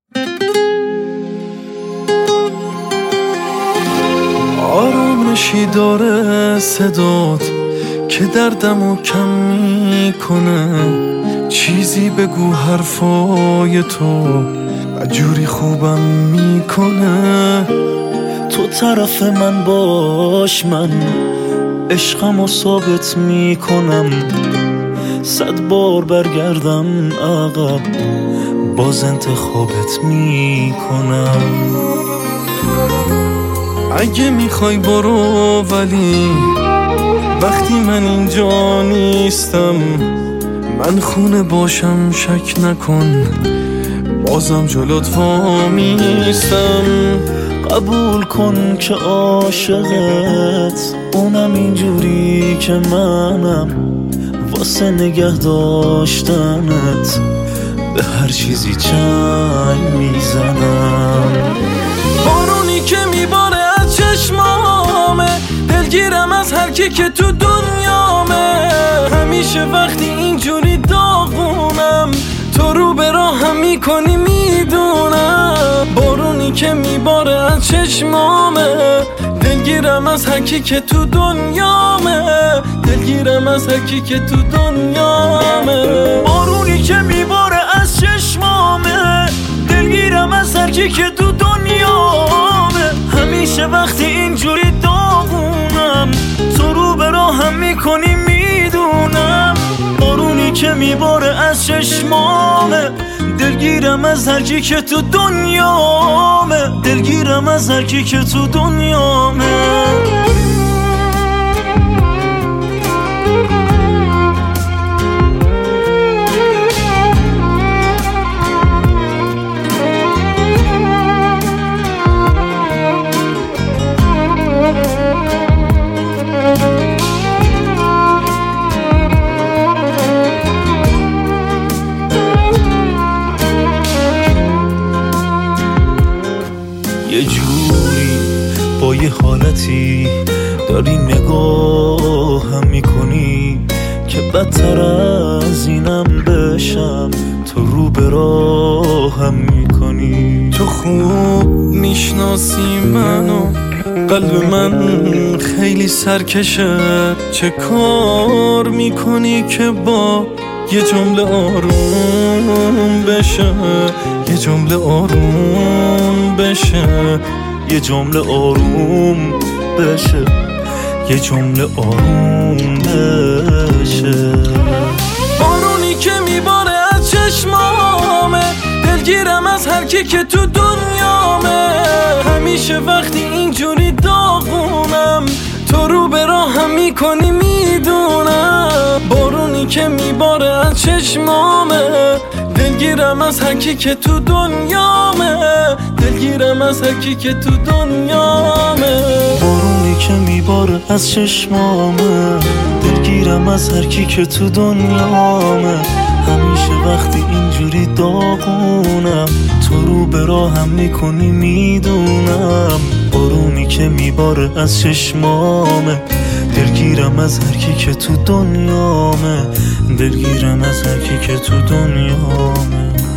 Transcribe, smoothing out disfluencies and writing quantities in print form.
آرامشی داره صدات که دردمو کم میکنه. چیزی بگو حرفای تو جوری خوبم میکنه. تو طرف من باش، من عشقمو ثابت میکنم. 100 بار برگردم عقب باز انتخابت میکنم. اگه میخوای برو، ولی وقتی من اینجا نیستم، من خونه باشم شک نکن، بازم جلوت وامیستم. قبول کن که عاشقت، اونم اینجوری که منم، واسه نگه داشتنت به هر چیزی چنگ میزنم. بارونی که میباره از چشمامه، دلگیرم از هر کی که تو دنیامه. همیشه وقتی اینجوری داغونم، تو رو به راهم میکنی میدونم. بارونی که میباره از چشمامه، دلگیرم از هر کی که تو دنیامه. دلگیرم از هر کی که تو دنیامه. بارونی که میباره از چشمامه، دلگیرم از هر کی که تو دنیامه. همیشه وقتی اینجوری داغونم، تو رو به راهم میکنی میدونم. بارونی که میباره از چشمامه، دلگیرم از هر کی که تو دنیامه. دلگیرم از هر کی که تو دنیامه. یه جوری با یه حالتی داری نگاهم میکنی که بدتر از اینم بشم، تو رو به راهم میکنی. تو خوب میشناسی منو، قلب من خیلی سرکشه. چه کار میکنی که با یه جمله آروم بشه، یه جمله آروم بشه، یه جمله آروم بشه، یه جمله آروم بشه. بارونی که میباره از چشمامه، دلگیرم از هر کی که تو دنیامه. همیشه وقتی اینجوری داغونم، تو رو به راهم میکنی میدونم. بارونی که میباره از چشمامه، دلگیرم از هر کی که تو دنیامه. دلگیرم از هر کی که تو دنیامه. بارونی که میباره از چشمامه، دلگیرم از هر کی که تو دنیامه. همیشه وقتی اینجوری داغونم، تو رو به راهم میکنی میدونم. بارونی که میباره از چشمامه، دلگیرم از هر کی که تو دنیامه. دلگیرم از هر کی که تو دنیامه.